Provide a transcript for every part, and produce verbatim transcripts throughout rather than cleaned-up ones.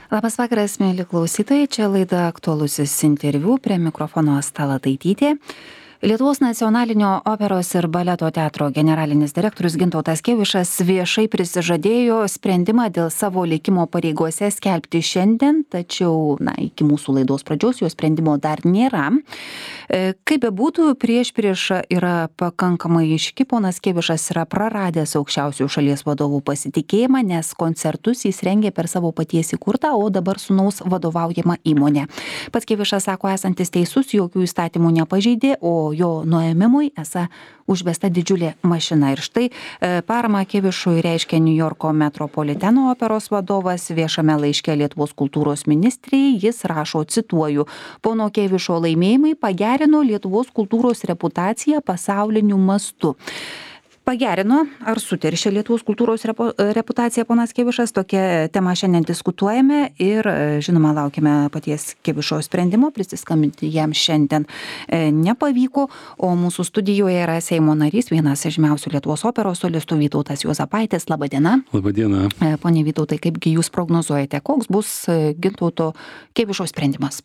Labas vakaras, mėly klausytojai, čia laida Aktualusis interviu, prie mikrofono Asta Lataitytė. Lietuvos nacionalinio operos ir baleto teatro generalinis direktorius Gintautas Kėvišas viešai prisižadėjo sprendimą dėl savo likimo pareigose skelbti šiandien, tačiau na, iki mūsų laidos pradžios jo sprendimo dar nėra. Kaip bebūtų, priešprieša yra pakankamai aiški, ponas Kėvišas yra praradęs aukščiausių šalies vadovų pasitikėjimą, nes koncertus jis rengė per savo paties įkurtą, o dabar sūnaus vadovaujama įmonė. Pats Kėvišas sako esantis teisus, jokių įstatymų nepažeidė, o jo nuėmimui esą užvesta didžiulė mašina. Ir štai paramą Kėvišui reiškia New Yorko metropoliteno operos vadovas viešame laiške Lietuvos kultūros ministrei. Jis rašo, cituoju, pono Kėvišo laimėjimai pagerino Lietuvos kultūros reputaciją pasauliniu mastu. Pagerino ar suteršė Lietuvos kultūros repu, reputaciją ponas Kėvišas? Tokia tema šiandien diskutuojame ir žinoma laukime paties Kėvišo sprendimo, prisiskambinti jam šiandien nepavyko, o mūsų studijoje yra Seimo narys, vienas žymiausių Lietuvos operos solistų Vytautas Juozapaitis. Labą dieną. Labą dieną. Pone Vytautai, kaipgi jūs prognozuojate, koks bus Gintauto Kėvišo sprendimas?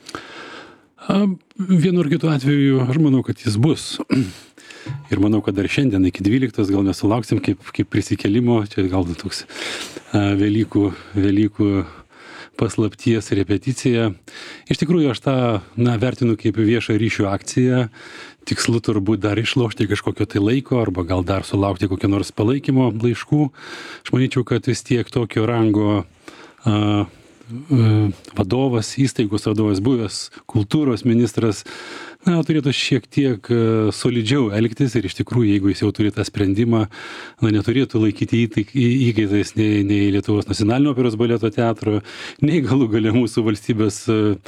Vienu ar kitu atveju aš manau, kad jis bus. Ir manau, kad dar šiandien iki dvyliktos gal mes sulauksim kaip, kaip prisikėlimo, čia gal toks a, Velykų, Velykų paslapties repeticija. Iš tikrųjų, aš tą na, vertinu kaip viešą ryšių akciją. Tikslu turbūt dar išlošti kažkokio tai laiko arba gal dar sulaukti kokio nors palaikymo laiškų. Aš manyčiau, kad vis tiek tokio rango a, vadovas, įstaigos vadovas, buvęs kultūros ministras, na, turėtų šiek tiek solidžiau elgtis ir iš tikrųjų, jeigu jis jau turi tą sprendimą, na, neturėtų laikyti įkaitais nei, nei Lietuvos nacionalinio operos baleto teatro, nei galų gale mūsų valstybės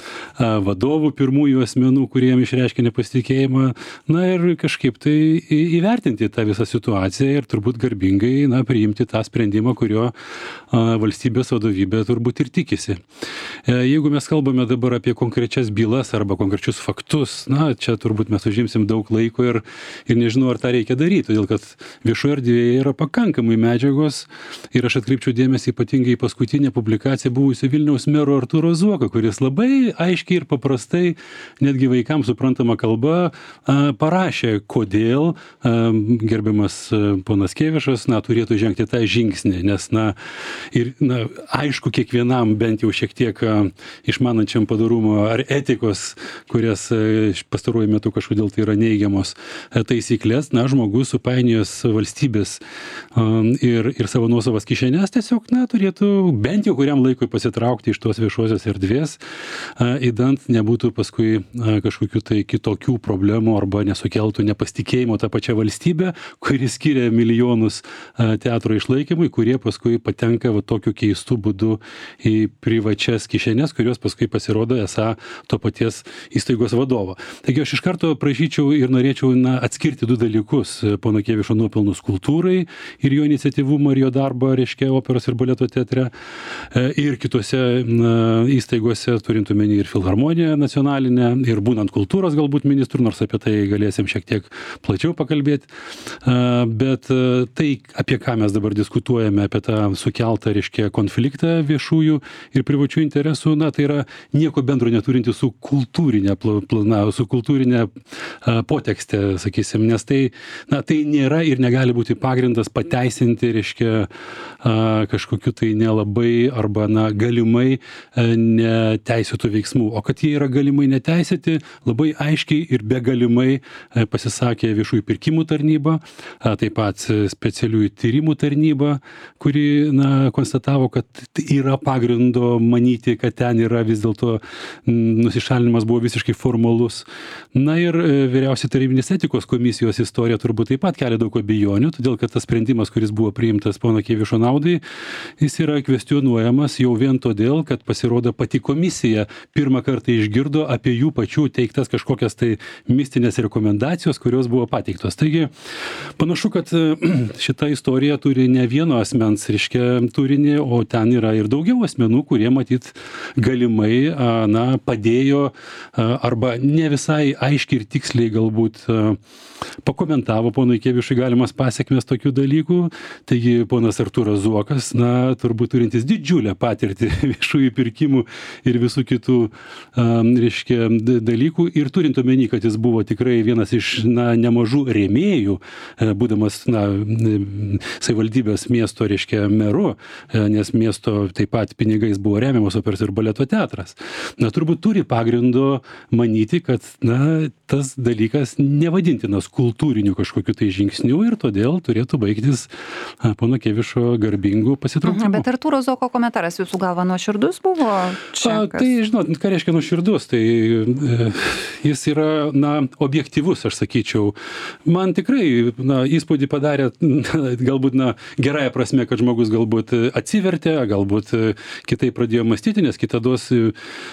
vadovų, pirmųjų asmenų, kuriem išreiškė nepasitikėjimą, na ir kažkaip tai įvertinti tą visą situaciją ir turbūt garbingai, na, priimti tą sprendimą, kurio valstybės vadovybė turbūt ir tikisi. Jeigu mes kalbame dabar apie konkrečias bylas arba konkrečius faktus, na, čia turbūt mes užimsim daug laiko ir, ir nežinau, ar tą reikia daryti, todėl kad viešoje erdvėje yra pakankamai medžiagos ir aš atkreipčiau dėmesį ypatingai į paskutinę publikaciją buvusio Vilniaus mero Artūro Zuoko, kuris labai aiškiai ir paprastai, netgi vaikams suprantama kalba, parašė, kodėl gerbiamas ponas Kėvišas, na, turėtų žengti tą žingsnį, nes, na, ir, na, aišku, kiekvienam bent jau šiek tiek išmanančiam padarumo ar etikos, kurias pastaruoju metu kažkodėl tai yra neigiamos taisyklės, na, žmogus supainiojęs valstybės ir, ir savo nuosavas kišenės tiesiog, na, turėtų bent jau kuriam laikui pasitraukti iš tos viešosios erdvės, įdant nebūtų paskui kažkokių tai kitokių problemų arba nesukeltų nepasitikėjimo tą pačią valstybę, kuri skiria milijonus teatro išlaikymui, kurie paskui patenka va tokiu keistu būdu į privačias kišenės, kurios paskui pasirodo esą to paties įstaigos vadovo. Taigi aš iš karto prašyčiau ir norėčiau na, atskirti du dalykus - pono Kėvišo nuopelnus kultūrai ir jo iniciatyvumą ir jo darbą, reiškia, operos ir baleto teatre ir kitose na, įstaigose, turint omeny ir filharmoniją nacionalinę, ir būnant kultūros galbūt ministrų, nors apie tai galėsim šiek tiek plačiau pakalbėti. Bet tai, apie ką mes dabar diskutuojame, apie tą sukeltą, reiškia, konfliktą viešųjų ir privačių interesų, na, tai yra nieko bendro neturinti su kultūrinė plana, su kultūrinė potekstė, sakysim, nes tai, na, tai nėra ir negali būti pagrindas pateisinti, reiškia, kažkokiu tai nelabai arba, na, galimai neteisėtų veiksmų. O kad jie yra galimai neteisėti, labai aiškiai ir begalimai pasisakė viešųjų pirkimų tarnyba, taip pat specialiųjų tyrimų tarnyba, kuri, na, konstatavo, kad yra pagrindo manyti, kad ten yra vis dėlto nusišalinimas buvo visiškai formalus. Na ir vyriausiai tarybinės etikos komisijos istorija turbūt taip pat kelia daug abejonių, todėl kad tas sprendimas, kuris buvo priimtas pono Kėvišo naudai, jis yra kvestionuojamas jau vien todėl, kad pasirodo pati komisija pirmą kartą išgirdo apie jų pačių teiktas kažkokias tai mistinės rekomendacijos, kurios buvo pateiktos. Taigi, panašu, kad šita istorija turi ne vieno asmens, reiškia, turinį, o ten yra ir daugiau asmenų, kurie matyt galimai, na, padėjo arba ne visai visai aiškiai ir tiksliai galbūt pakomentavo ponui Kėvišui galimas pasiekmes tokių dalykų. Taigi ponas Artūras Zuokas, na, turbūt turintis didžiulę patirtį viešųjų pirkimų ir visų kitų, um, reiškia, dalykų. Ir turint omeny, kad jis buvo tikrai vienas iš, na, nemažų rėmėjų, būdamas, na, savivaldybės miesto, reiškia, meru, nes miesto taip pat pinigais buvo remiamas operos ir baleto teatras. Na, turbūt turi pagrindo manyti, kad, na, tas dalykas nevadintinas kultūriniu kažkokiu tai žingsniu ir todėl turėtų baigtis pono Kėvišo garbingų pasitraukimų. Bet Artūro Zuoko komentaras jūsų galva nuoširdus buvo? A, tai, žinot, ką reiškia nuoširdus? Tai e, jis yra, na, objektyvus, aš sakyčiau. Man tikrai, na, įspūdį padarė, galbūt, na, gerąją prasme, kad žmogus galbūt atsivertė, galbūt kitaip pradėjo mąstyti, nes kitados e,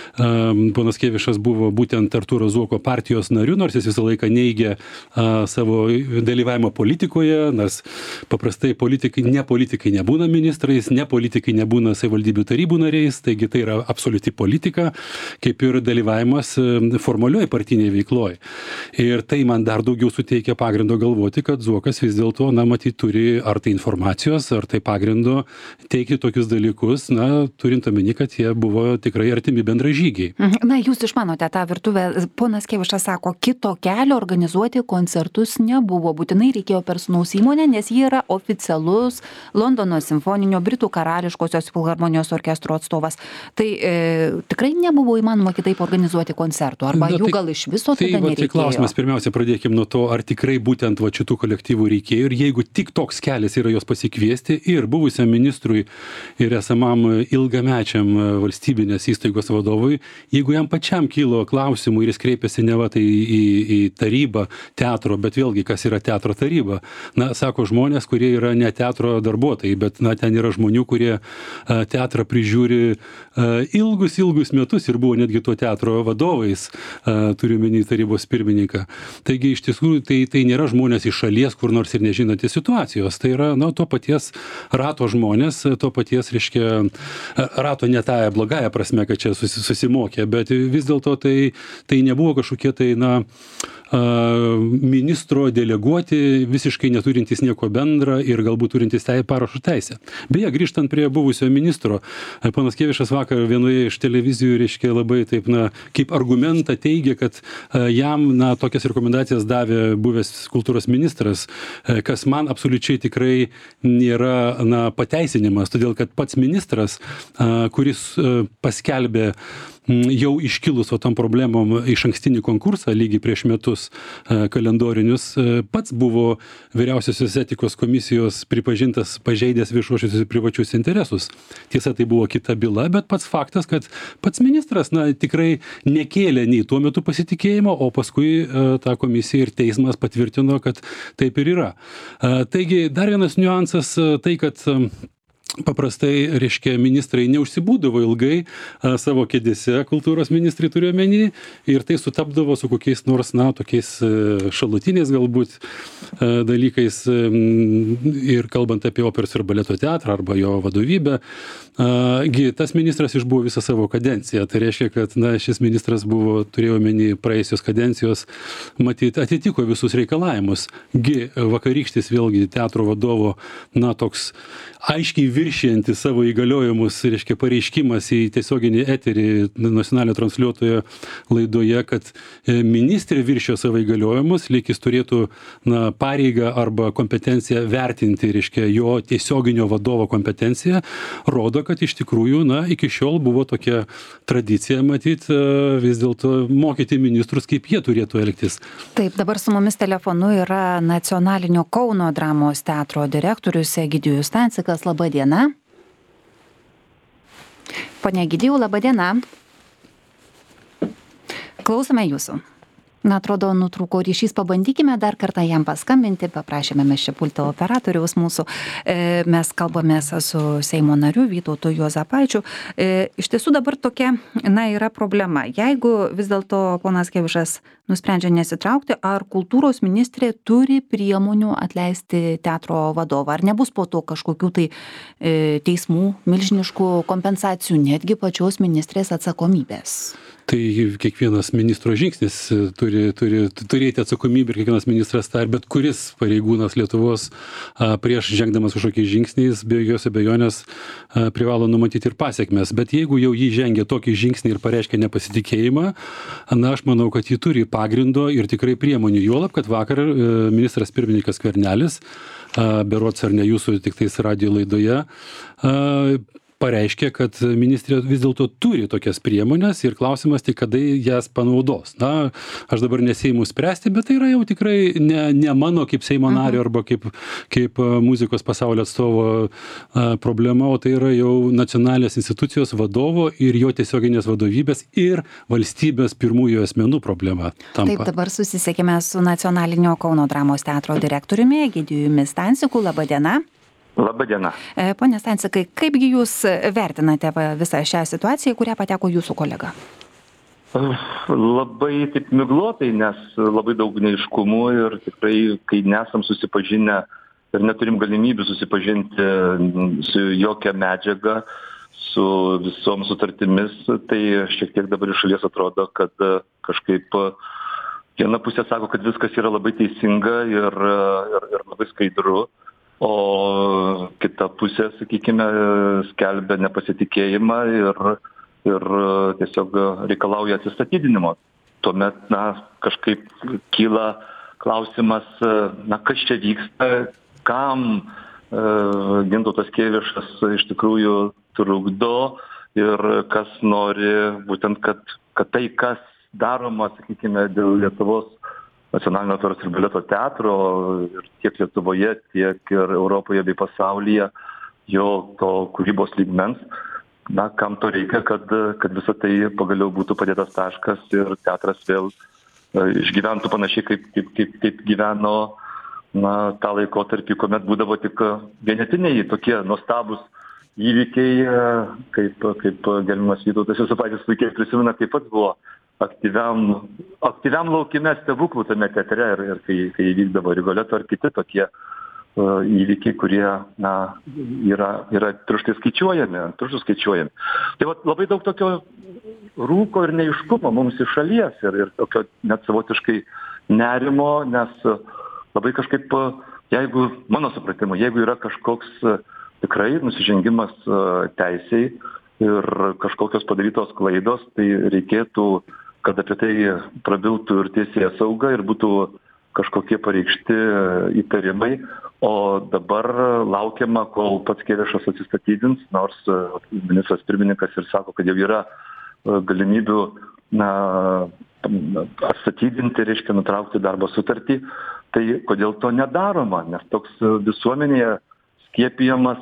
ponas Kėvišas buvo būtent Artūro Zuoko partijos nariu, nors jis visą laiką neigė a, savo dalyvavimą politikoje, nors paprastai politikai, ne politikai nebūna ministrais, ne politikai nebūna savivaldybių tarybų nariais, taigi tai yra absoliuti politika, kaip ir dalyvavimas formalioj partiniai veikloj. Ir tai man dar daugiau suteikia pagrindo galvoti, kad Zuokas vis dėlto, na, matyt, turi ar tai informacijos, ar tai pagrindo teikti tokius dalykus, na, turint omeny, kad jie buvo tikrai artimi bendražygiai. Na, jūs išmanote tą virtuvę. Ponas Kėvišas sako, kito kelio organizuoti koncertus nebuvo. Būtinai reikėjo per sūnaus įmonę, nes jie yra oficialus Londono simfoninio Britų karališkosios filharmonijos orkestro atstovas. Tai e, tikrai nebuvo įmanoma kitaip organizuoti koncertų, arba Na, jų tai, gal iš viso tai, tada va, nereikėjo. Tai klausimas, pirmiausia, pradėkim nuo to, ar tikrai būtent va, šitų kolektyvų reikėjo ir jeigu tik toks kelias yra jos pasikviesti ir buvusiam ministrui ir esamam ilgamečiam valstybinės įstaigos vadovui, jeigu jam pačiam kilo klausimų ir jis kreipėsi ne va tai į, į tarybą teatro, bet vėlgi, kas yra teatro taryba. Na, sako žmonės, kurie yra ne teatro darbuotojai, bet, na, ten yra žmonių, kurie a, teatrą prižiūri a, ilgus, ilgus metus ir buvo netgi tuo teatro vadovais, a, turiu menį tarybos pirmininką. Taigi, iš tiesų, tai, tai nėra žmonės iš šalies, kur nors ir nežinantys situacijos. Tai yra, na, to paties rato žmonės, to paties, reiškia, rato ne tąją blogąją prasme, kad čia susimokė, bet vis dėlto tai, tai nebuvo kažkokie tai, na, ministro deleguoti, visiškai neturintys nieko bendra ir galbūt turintys tai parašo teisę. Beje, grįžtant prie buvusio ministro, ponas Kėvišas vakar vienoje iš televizijų, reiškia, labai taip, na, kaip argumentą teigia, kad jam, na, tokias rekomendacijas davė buvęs kultūros ministras, kas man absoliučiai tikrai nėra, na, pateisinimas, todėl kad pats ministras, kuris paskelbė jau iškilus o tom problemom iš ankstinį konkursą lygiai prieš metus kalendorinius, pats buvo vyriausiosios etikos komisijos pripažintas pažeidęs viešuosius ir privačius interesus. Tiesa, tai buvo kita byla, bet pats faktas, kad pats ministras, na, tikrai nekėlė nei tuo metu pasitikėjimo, o paskui tą komisiją ir teismas patvirtino, kad taip ir yra. Taigi, dar vienas niuansas tai, kad paprastai, reiškia, ministrai neužsibūdavo ilgai a, savo kėdėse, kultūros ministrai turiu omeny, ir tai sutapdavo su kokiais nors, na, tokiais a, šalutiniais galbūt a, dalykais a, ir kalbant apie operos ir baleto teatrą arba jo vadovybę. A, gi, tas ministras išbuvo visą savo kadenciją. Tai reiškia, kad, na, šis ministras buvo, turėjo omeny praėjusios kadencijos, matyt, atitiko visus reikalavimus. Gi, vakarykštis vėlgi teatro vadovo, na, toks aiškiai viršijantis savo įgaliojimus, reiškia, pareiškimas į tiesioginį eterį nacionalinio transliuotojo laidoje, kad ministrė viršijo savo įgaliojimus, lyg jis turėtų, na, pareigą arba kompetenciją vertinti, reiškia, jo tiesioginio vadovo kompetenciją, rodo, kad iš tikrųjų, na, iki šiol buvo tokia tradicija, matyt, vis dėlto mokyti ministrus, kaip jie turėtų elgtis. Taip, dabar su mumis telefonu yra Nacionalinio Kauno dramos teatro direktorius Egidijus Stancikas. Labą dieną. Pone Egidijau, labą dieną. Klausome jūsų. Na, atrodo, nutrūko ryšys, pabandykime dar kartą jam paskambinti, paprašėme mes čia pulto operatoriaus mūsų, e, mes kalbamės su Seimo nariu Vytautu Juozapaičiu. E, iš tiesų dabar tokia, na, yra problema. Jeigu vis dėlto ponas Kėvišas, nusprendžia nesitraukti, ar kultūros ministrė turi priemonių atleisti teatro vadovą? Ar nebus po to kažkokių tai e, teismų, milžiniškų kompensacijų, netgi pačios ministrės atsakomybės? Tai kiekvienas ministro žingsnis turi, turi turėti atsakomybę ir kiekvienas ministras tą ir bet kuris pareigūnas Lietuvos a, prieš žengdamas kažkokiais žingsniais, be jokios abejonės a, privalo numatyti ir pasiekmes. Bet jeigu jau jį žengia tokį žingsnį ir pareiškia nepasitikėjimą, na, aš manau, kad jį turi pagrindo ir tikrai priemonių. Juolab, kad vakar e, ministras pirmininkas Skvernelis, a, berods ar ne jūsų tik tais radijo laidoje, a, pareiškė, kad ministrė vis dėlto turi tokias priemonės ir klausimas tik, kada jas panaudos. Na, aš dabar neseimu spręsti, bet tai yra jau tikrai ne, ne mano kaip Seimo nario arba kaip, kaip muzikos pasaulio atstovo a, problema, o tai yra jau nacionalinės institucijos vadovo ir jo tiesioginės vadovybės ir valstybės pirmųjų asmenų problema tampa. Taip, dabar susisiekime su nacionalinio Kauno dramos teatro direktoriumi Egidijumi Stanciku. Labą dieną. Labą dieną. Pone Stancikai, kaipgi jūs vertinate visą šią situaciją, kurią pateko jūsų kolega? Labai taip miglotai, nes labai daug neiškumų ir tikrai, kai nesam susipažinę ir neturim galimybių susipažinti su jokia medžiaga, su visom sutartimis, tai šiek tiek dabar iš šalies atrodo, kad kažkaip viena pusė sako, kad viskas yra labai teisinga ir, ir, ir labai skaidru. O kita pusė, sakykime, skelbia nepasitikėjimą ir, ir tiesiog reikalauja atsistatydinimo. Tuomet, na, kažkaip kyla klausimas, na, kas čia vyksta, kam e, Gintautas Kėvišas iš tikrųjų trukdo ir kas nori būtent, kad, kad tai, kas daroma, sakykime, dėl Lietuvos Nacionalinio operos ir baleto teatro ir tiek Lietuvoje, tiek ir Europoje bei pasaulyje, jo to kūrybos lygmens, na, kam to reikia, kad, kad visą tai pagaliau būtų padėtas taškas ir teatras vėl išgyventų panašiai, kaip, kaip, kaip, kaip gyveno na, tą laikotarpį, kuomet būdavo tik vienetiniai tokie nuostabus įvykiai, kaip, kaip gerbiamas Vytautas, jūsų patys puikiai prisimena, kaip pats buvo aktyviam, aktyviam laukime stebuklų tame teatre ir, ir kai, kai vykdavo Rigoleto ar kiti tokie uh, įvykiai, kurie na, yra, yra pirštai skaičiuojami, pirštų skaičiuojami. Tai va, labai daug tokio rūko ir neiškumo mums iš šalies ir, ir tokio net savotiškai nerimo, nes labai kažkaip, jeigu, mano supratimu, jeigu yra kažkoks tikrai nusižengimas uh, teisei ir kažkokios padarytos klaidos, tai reikėtų, kad apie tai prabiltų ir teisėsauga ir būtų kažkokie pareikšti įtarimai, o dabar laukiama, kol pats Kėvišas atsistatydins, nors ministras pirmininkas ir sako, kad jau yra galimybių na, atstatydinti, reiškia nutraukti darbo sutartį, tai kodėl to nedaroma, nes toks visuomenėje skiepijamas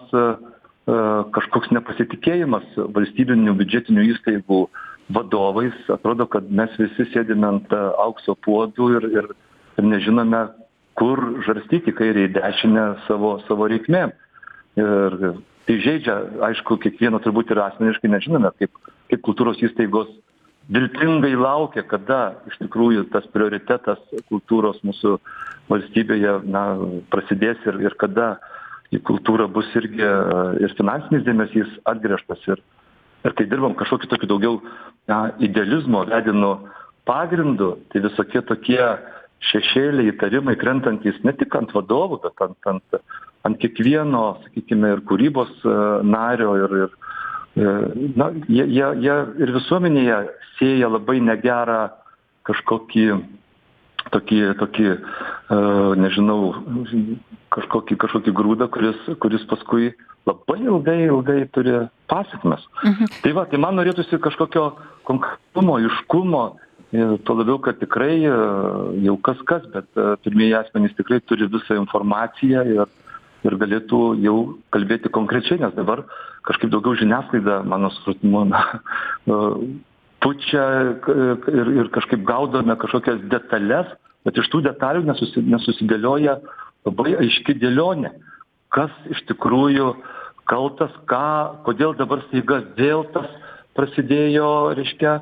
kažkoks nepasitikėjimas valstybinių biudžetinių įstaigų vadovais. Atrodo, kad mes visi sėdime ant aukso puodų ir, ir, ir nežinome, kur žarstyti kairę į dešinę savo, savo reikmėm. Ir tai žaidžia, aišku, kiekvieno turbūt ir asmeniškai nežinome, kaip, kaip kultūros įstaigos viltingai laukia, kada iš tikrųjų tas prioritetas kultūros mūsų valstybėje na, prasidės ir, ir kada į kultūrą bus irgi ir finansinis dėmesys atgręžtas. Ir, ir kai dirbam kažkokį tokį daugiau na, idealizmo vedinų pagrindų, tai visokie tokie šešėliai, įtarimai krentantys ne tik ant vadovų, bet ant, ant, ant kiekvieno, sakykime, ir kūrybos nario. Ir, ir, na, jie, jie, jie ir visuomenėje sėja labai negerą kažkokį tokį, tokį uh, nežinau, kažkokį, kažkokį grūdą, kuris, kuris paskui labai ilgai, ilgai turi pasiekmes. Mhm. Tai va, tai man norėtųsi kažkokio konkretumo, iškumo, tuo labiau, kad tikrai uh, jau kas kas, bet uh, pirmieji asmenys tikrai turi visą informaciją ir, ir galėtų jau kalbėti konkrečiai, nes dabar kažkaip daugiau žiniasklaida, mano supratimu, uh, pučia ir, ir kažkaip gaudome kažkokias detalės, bet iš tų detalių nesusi, nesusidėlioja labai aiški dėlionė, kas iš tikrųjų kaltas, ką, kodėl dabar staiga vėl tas prasidėjo, reiškia,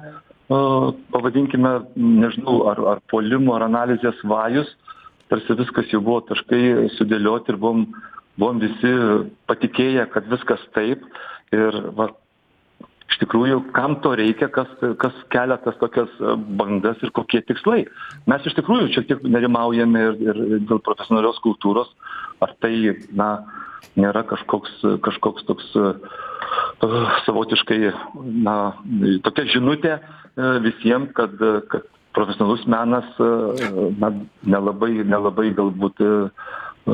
pavadinkime, nežinau, ar, ar puolimo, ar analizės vajus, tarsi viskas jau buvo taškai sudėlioti ir buvom, buvom visi patikėję, kad viskas taip. Ir va, iš tikrųjų, kam to reikia, kas, kas kelia tas tokias bangas ir kokie tikslai. Mes iš tikrųjų šiek tiek nerimaujame ir, ir dėl profesionalios kultūros, ar tai, na, nėra kažkoks, kažkoks toks uh, savotiškai, na, tokia žinutė uh, visiems, kad, kad profesionalus menas uh, na, nelabai, nelabai galbūt uh,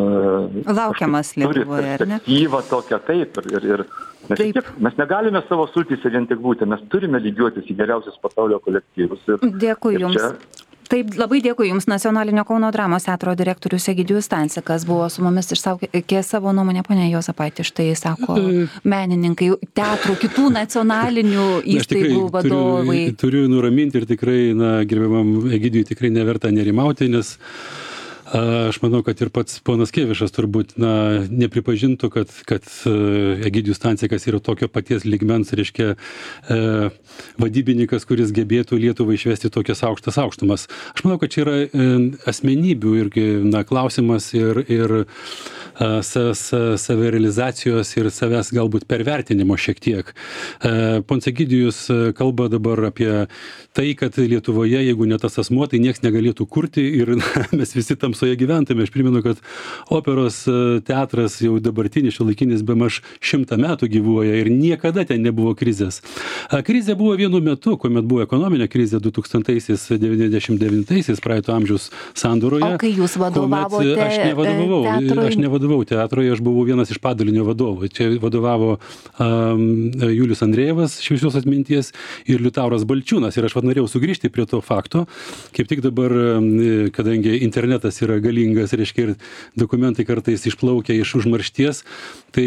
laukiamas Lietuvoje, ar ne? Perspektyva tokia, taip, ir, ir, ir mes, tiek, mes negalime savo sultyse vien tik būti, mes turime lygiuotis į geriausius pasaulio kolektyvus. Ir, Dėkui ir Jums. Čia... Taip, labai dėkui Jums. Nacionalinio Kauno dramos teatro direktorius Egidijus Stancikas buvo su mumis, išsakė savo nuomonę. Pone Juozapaiti, štai sako menininkai, teatrų, kitų nacionalinių įstaigų vadovai. Turiu, turiu nuraminti ir tikrai, na, gerbiamam Egidijui tikrai neverta nerimauti, nes aš manau, kad ir pats ponas Kėvišas turbūt, na, nepripažintų, kad, kad Egidijus Stancikas yra tokio paties lygmens, reiškia, e, vadybininkas, kuris gebėtų Lietuvą išvesti tokias aukštas aukštumas. Aš manau, kad čia yra e, asmenybių irgi, na, klausimas ir, ir e, sa, sa, savirealizacijos ir savęs galbūt pervertinimo šiek tiek. E, Pons Egidijus kalba dabar apie tai, kad Lietuvoje, jeigu ne tas asmuo, tai nieks negalėtų kurti ir na, mes visi tam soje gyventume. Aš primenu, kad operos teatras jau dabartinis šiuolaikinis bemaž šimtą metų gyvuoja ir niekada ten nebuvo krizės. Krizė buvo vienu metu, kuomet buvo ekonominė krizė du tūkstančiai devyniasdešimt devintaisiais praeito amžiaus sandūroje. O kai jūs vadovavote aš nevadovavau, teatrui? Aš nevadovavau teatrui, aš buvau vienas iš padalinio vadovų. Čia vadovavo um, Julius Andrejevas, šviesios atminties, ir Liutauras Balčiūnas. Ir aš vad norėjau sugrįžti prie to fakto, kaip tik dabar, kadangi internetas yra galingas, reiškia, ir dokumentai kartais išplaukia iš užmaršties, tai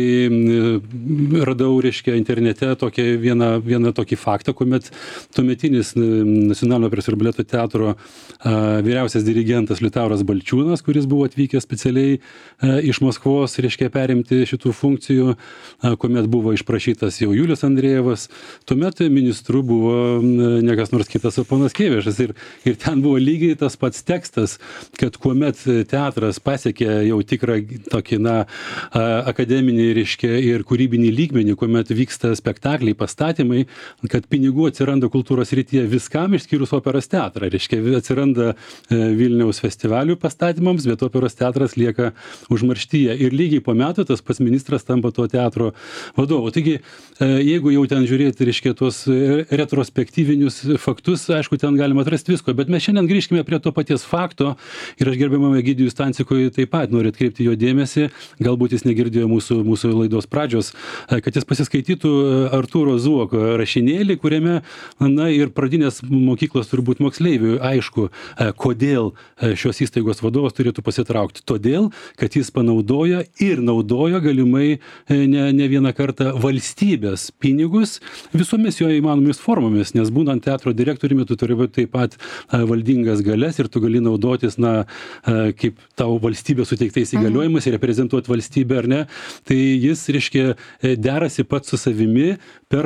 radau, reiškia, internete tokią vieną, vieną tokį faktą, kuomet tuometinis Nacionalinio operos ir baleto teatro a, vyriausias dirigentas Liutauras Balčiūnas, kuris buvo atvykęs specialiai a, iš Maskvos, reiškia, perimti šitų funkcijų, a, kuomet buvo išprašytas jau Julius Andrejevas, tuomet ministru buvo ne kas nors kitas, o ponas Kėvišas. Ir, ir ten buvo lygiai tas pats tekstas, kad kuomet teatras pasiekė jau tikrą tokį, na, akademinį, reiškia, ir kūrybinį lygmenį, kuomet vyksta spektakliai, pastatymai, kad pinigų atsiranda kultūros srityje viskam išskyrus operos teatrą. Reiškia, atsiranda Vilniaus festivalių pastatymams, bet operos teatras lieka užmarštyje. Ir lygiai po metų tas pats ministras tampa to teatro vadovu. Taigi, jeigu jau ten žiūrėti, reiškia, tuos retrospektyvinius faktus, aišku, ten galima atrasti visko, bet mes šiandien grįžkime prie to paties fakto ir aš gerbiamam Egidijui Stancikui taip pat noriu atkreipti jo dėmesį, galbūt jis negirdėjo mūsų, mūsų laidos pradžios, kad jis pasiskaitytų Artūro Zuoko rašinėlį, kuriame, na, ir pradinės mokyklos turbūt moksleivių aišku, kodėl šios įstaigos vadovas turėtų pasitraukti. Todėl, kad jis panaudoja ir naudoja galimai ne, ne vieną kartą valstybės pinigus visomis jo įmanomis formomis, nes būnant teatro direktoriumi, tu turi būti taip pat valdingas galias ir tu gali naudotis, na, kaip tau valstybė suteiktais įgaliojimas ir reprezentuoti valstybę ar ne, tai jis, reiškia, derasi pats su savimi,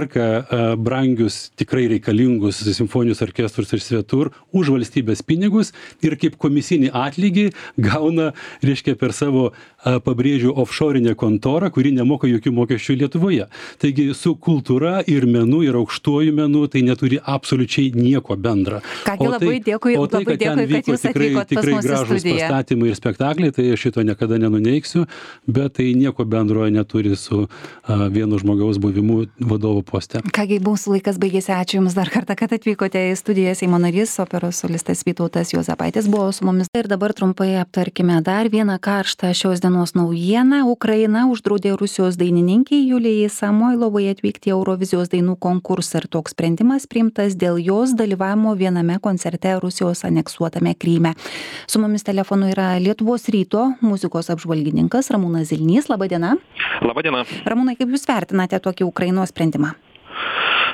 perka brangius, tikrai reikalingus simfoninius orkestrus ir svetur už valstybės pinigus ir kaip komisinį atlygį gauna, reiškia, per savo, pabrėžiu, offshorinę kontorą, kuri nemoka jokių mokesčių Lietuvoje. Taigi su kultūra ir menu ir aukštuoju menu tai neturi absoliučiai nieko bendra. Kągi, labai dėkui, o tai, labai dėkui, kad jūs atvykot pas mus į gražūs studiją. Pastatymai ir spektakliai, tai aš šito niekada nenuneiksiu, bet tai nieko bendro neturi su a, vieno žmogaus buvimu vadovo poste. Kągi, mūsų laikas baigėsi. Ačiū Jums dar kartą, kad atvykote į studiją. Seimo narys, operos solistas Vytautas Juozapaitis buvo su mumis. Ir dabar trumpai aptarkime dar vieną karštą šios dienos naujieną. Ukraina uždraudė Rusijos dainininkiai Julijai Samoilovai atvykti į Eurovizijos dainų konkursą. Ir toks sprendimas priimtas dėl jos dalyvavimo viename koncerte Rusijos aneksuotame Kryme. Su mumis telefonu yra Lietuvos ryto muzikos apžvalgininkas Ramūnas Zilnys. Labadiena. Labadiena. Ramūnai, kaip Jūs vertinate tokį Ukrainos sprendimą? Nu,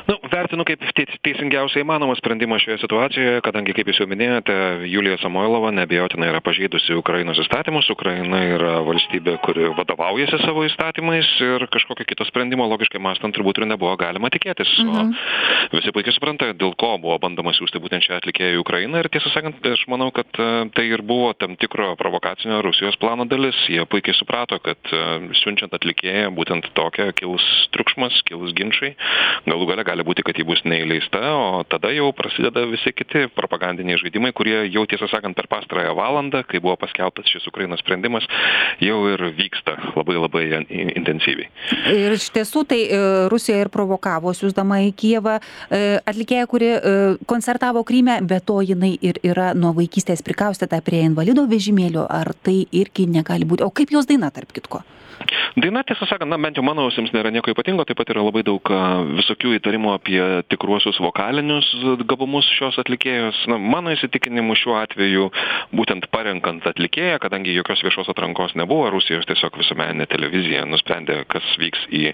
vertinu kaip teisingiausiai įmanomą sprendimą šioje situacijoje, kadangi, kaip jūs jau minėjote, Julija Samoilova neabejotinai yra pažeidusi Ukrainos įstatymus. Ukraina yra valstybė, kuri vadovaujasi savo įstatymais ir kažkokio kito sprendimo, logiškai mąstant, turbūt ir nebuvo galima tikėtis. Mhm. O visi puikiai supranta, dėl ko buvo bandoma siųsti būtent šią atlikėją į Ukrainą ir tiesą sakant, aš manau, kad tai ir buvo tam tikro provokacinio Rusijos plano dalis. Jie puikiai suprato, kad siunčiant atlikėją būtent tokią kils triukšmas, kils ginčai. Galų gale gali būti, kad ji bus neįleista, o tada jau prasideda visi kiti propagandiniai žaidimai, kurie jau tiesą sakant per pastarąją valandą, kai buvo paskelbtas šis Ukrainos sprendimas, jau ir vyksta labai labai intensyviai. Ir iš tiesų tai Rusija ir provokavo siųsdama į Kijevą atlikėją, kuri koncertavo Kryme, bet to jinai ir yra nuo vaikystės prikaustyta prie invalido vežimėlio, ar tai irgi negali būti. O kaip jos daina, tarp kitko? Daina, tiesą sakant, na, bent jau mano ausims nėra nieko ypatingo, taip pat yra labai daug visokių įtarimų apie tikruosius vokalinius gabumus šios atlikėjos. Na, mano įsitikinimu šiuo atveju, būtent parenkant atlikėją, kadangi jokios viešos atrankos nebuvo, Rusijos tiesiog visuomeninė televizija nusprendė, kas vyks į,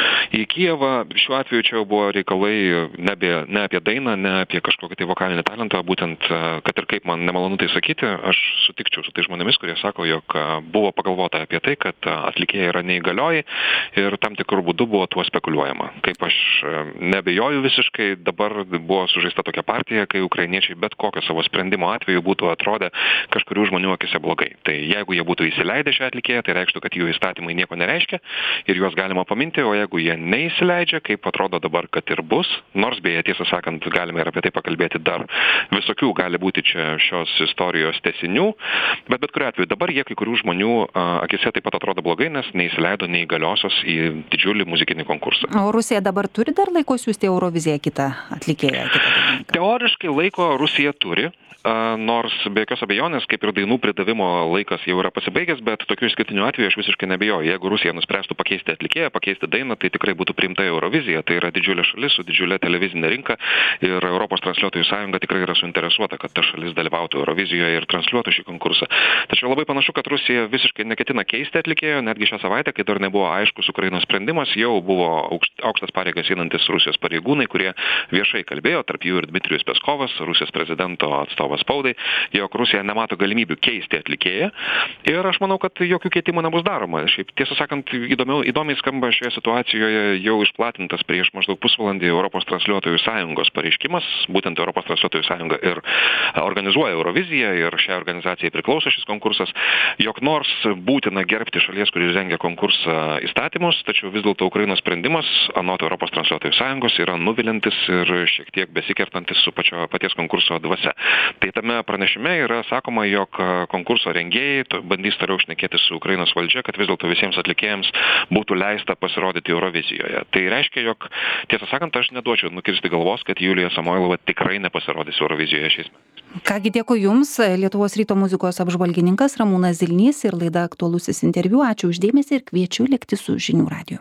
į Kijevą. Šiuo atveju čia jau buvo reikalai ne apie, ne apie dainą, ne apie kažkokį tai vokalinį talentą, būtent, kad ir kaip man nemalonu tai sakyti, aš sutikčiau su tai žmonėmis, kurie sako, jog buvo pagalvota apie tai, kad atlikėja yra neįgalioji ir tam tikrų būdų buvo tuo spekuliuojama. Kaip aš nebejoju visiškai, dabar buvo sužaista tokia partija, kai ukrainiečiai bet kokio savo sprendimo atveju būtų atrodę kažkurių žmonių akise blogai. Tai jeigu jie būtų įsileidę šią atlikėją, tai reikštų, kad jų įstatymai nieko nereiškia ir juos galima paminti, o jeigu jie neįsileidžia, kaip atrodo dabar, kad ir bus, nors beje, tiesą sakant, galime ir apie tai pakalbėti dar visokių gali būti čia šios istorijos tęsinių, bet bet kuriuo atveju dabar jie kai kurių žmonių akise taip pat atrodo blogai, nes neįsileido neįgaliosios į didžiulį muzikinį konkursą. O Rusija dabar turi dar laiko siųsti Euroviziją kitą atlikėją? Kitą Teoriškai laiko Rusija turi. Nors be jokios abejonės, kaip ir dainų pridavimo laikas jau yra pasibaigęs, bet tokių išskirtinių atvejų aš visiškai nebijoju. Jeigu Rusija nuspręstų pakeisti atlikėją, pakeisti dainą, tai tikrai būtų priimta Eurovizija. Tai yra didžiulė šalis su didžiulė televizinė rinka ir Europos transliuotojų sąjunga tikrai yra suinteresuota, kad ta šalis dalyvautų Eurovizijoje ir transliuotų šį konkursą. Tačiau labai panašu, kad Rusija visiškai neketina keisti atlikėjo, netgi šią savaitę, kai dar nebuvo aiškus Ukrainos sprendimas, jau buvo aukštas pareigas einantis Rusijos pareigūnai, kurie viešai kalbėjo, tarp jų ir Dmitrijus Peskovas, Rusijos prezidento atstovas spaudai, jog Rusija nemato galimybių keisti atlikėją ir aš manau, kad jokių keitimų nebus daroma. Šiaip, tiesą sakant, įdomiau, įdomiai skamba šioje situacijoje jau išplatintas prieš maždaug pusvalandį Europos transliuotojų sąjungos pareiškimas, būtent Europos transliuotojų sąjunga ir organizuoja Euroviziją ir šiai organizacijai priklauso šis konkursas, jog nors būtina gerbti šalies, kuris rengia konkursą įstatymus, tačiau vis dėlto Ukrainos sprendimas, anot Europos transliuotojų sąjungos, yra nuvilintis ir šiek tiek besikertantis su pačio paties konkurso dvasia. Tai tame pranešime yra sakoma, jog konkurso rengėjai bandys toliau šnekėti su Ukrainos valdžia, kad vis dėlto visiems atlikėjams būtų leista pasirodyti Eurovizijoje. Tai reiškia, jog, tiesą sakant, aš neduočiau nukirsti galvos, kad Julija Samoilova tikrai nepasirodys Eurovizijoje šiais metais. Kągi, dėkui Jums, Lietuvos ryto muzikos apžvalgininkas Ramūnas Zilnys ir laida Aktualusis interviu. Ačiū už dėmesį ir kviečiu likti su Žinių radiju.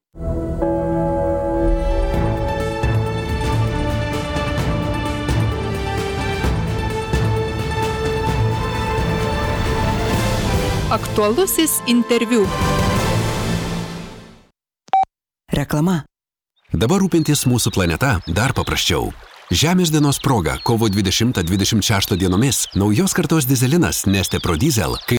Aktualusis interviu. Reklama. Dabar rūpintis mūsų planeta dar paprasčiau. Žemės dienos proga kovo dvidešimtą dvidešimt šeštą dienomis naujos kartos dyzelinas Neste Pro Diesel